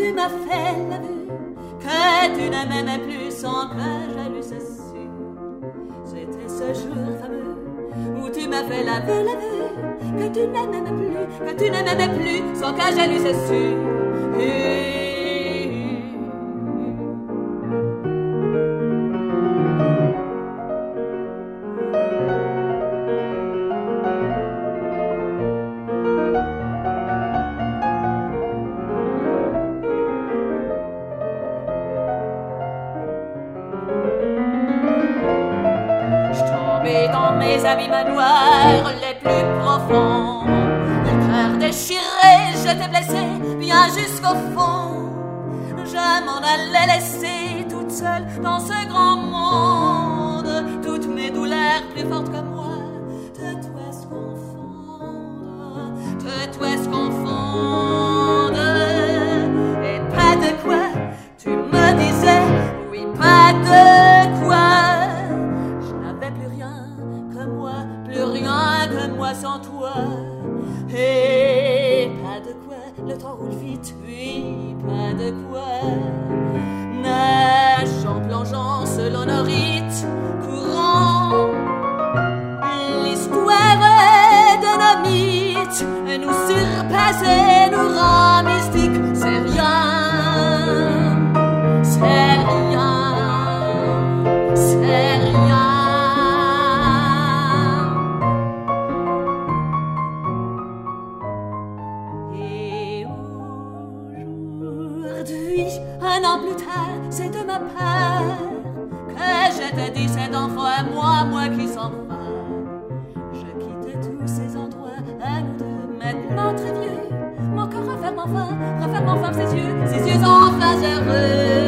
tu m'as fait la vue, que tu ne m'aimais plus sans que je l'eusse su. C'était ce jour fameux où tu m'as fait la vue, que tu ne m'aimais plus, que tu ne m'aimais plus sans que je l'eusse su. Dans mes abîmes noirs les plus profonds, le cœur déchiré, je t'ai blessé bien jusqu'au fond. Je m'en allais laisser toute seule dans ce grand monde, toutes mes douleurs plus fortes que moi te doivent se confondre, te doivent se confondre. Et pas de quoi, tu me disais, oui, pas de quoi. Plus rien que moi sans toi. Et pas de quoi, le temps roule vite, oui, pas de quoi. Nageant, plongeant selon nos rites courants, l'histoire de nos mythes nous surpasse et nous rend mystiques. C'est rien, c'est rien, c'est rien. Un an plus tard, c'est de ma part que je te dis cet enfant à moi, moi qui s'en va. Je quitte tous ces endroits à nous deux, maintenant très vieux. Mon corps referme enfin ses yeux enfin heureux.